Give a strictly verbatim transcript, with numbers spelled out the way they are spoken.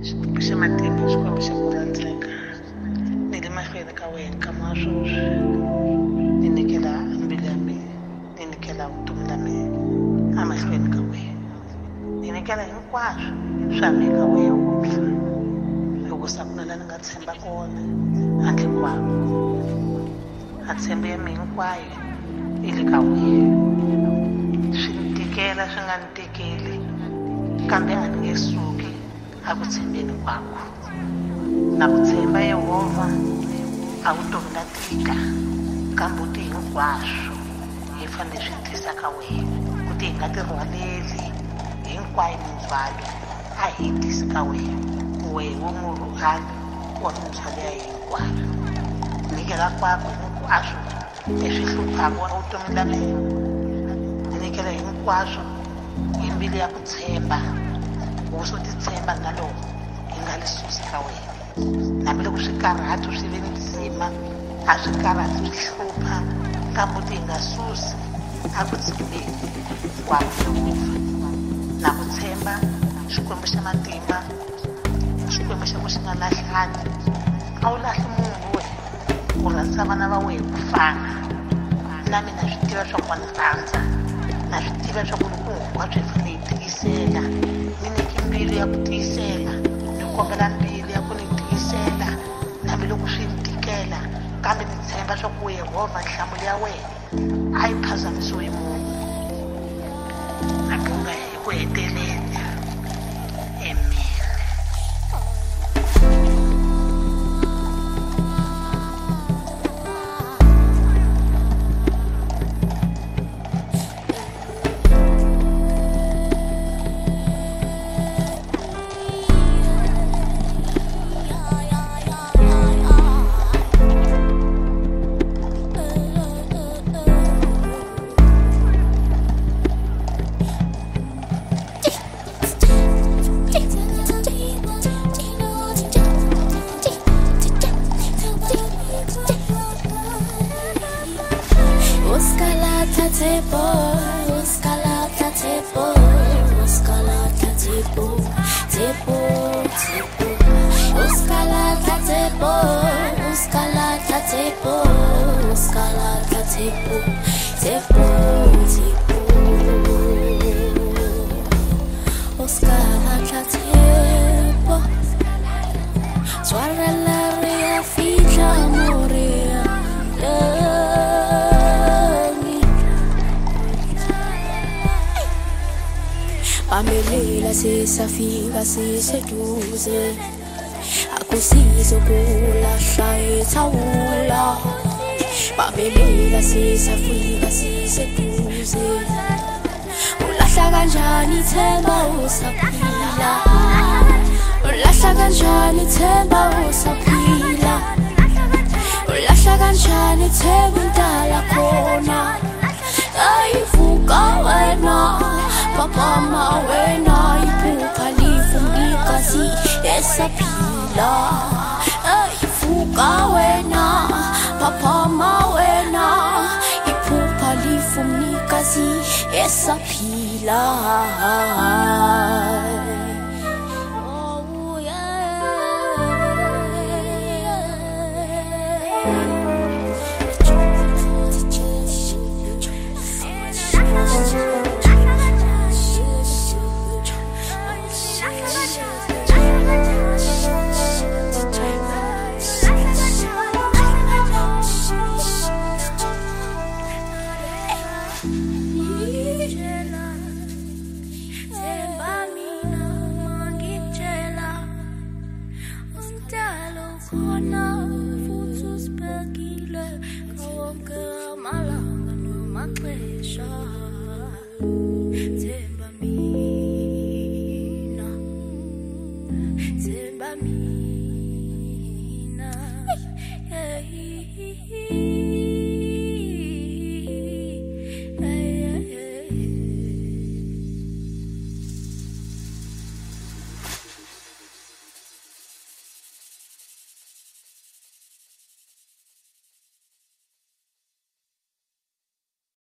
Xikwembu matimba, xikwembu xa ku landzeka. Ni le mahlweni ka wena nkama wa sweswi. Ni nyikela mbilu ya mina, ni nyikela vutomi bya mina emahlweni ka wena. Ni nyikela hinkwaswo swa mina ka wena wun'we. Loko sakunela ni nga tshemba kona handle kwako. A tshembe ya mina hinkwayo yi le ka wena. Swi ni tikela swi nga ni tikeli, kambe a ni nge suki a ku tshembeni kwako. Na ku tshemba Yehova a vutomi nga tika, kambe u ti hinkwaswo hi fanele swi tisa ka wena. Ku ti hi nga ti rhwaleli hinkwayo mindzwalo a hi tisi ka wena. Wehe wo murhwali wa mindzwalo ya hinkwayo. Nyikela kwako hinkwaswo leswi hluphaka wa vutomi bya mina. Ni nyikela hinkwaswo hi mbilu ya ku tshemba. U swo titshemba na loko hi nga li susi ka wena. Hambiloko swi karhata swi ve ni ndzima, a swi karhati swi hlupha, kambe u ti hi nga susi a ku tshembeni kwako Yehova. Na ku tshemba xikwembu xa matimba, xikwembu xa ku xi nga lahlani. A wu lahli munhu wena, u rhandza vana va wena ku fana. Na mina swi tiva swa ku wa ni rhandza, na swi tiva swa ku loko hinkwaswo hi fanele hi tiyisela. Ni nyiki mbilu ya ku tiyisela, ni kombela mbilu ya ku ni tiyisela. Hambiloko swi ni tikela, kambe ni tshemba swa ku Yehova nhlamulo ya wena a yi phazamisiwi hi munhu. Hambi u nga hi ku heteleli. Amen. Pamelela sesafika siseduze, akusizo kulahla ethawula. Pamelela sesafika siseduze, ulahla kanjani themba usaphila. Ulahla kanjani themba usaphila. Ulahla kanjani themba indala khona. Ayivuka wena Papa ma wena iphupha lifunikazi esaphila. Ayivuka wena Papa ma wena iphupha lifunikazi esaphila. Oh yeah. Zemba mina, zemba mina.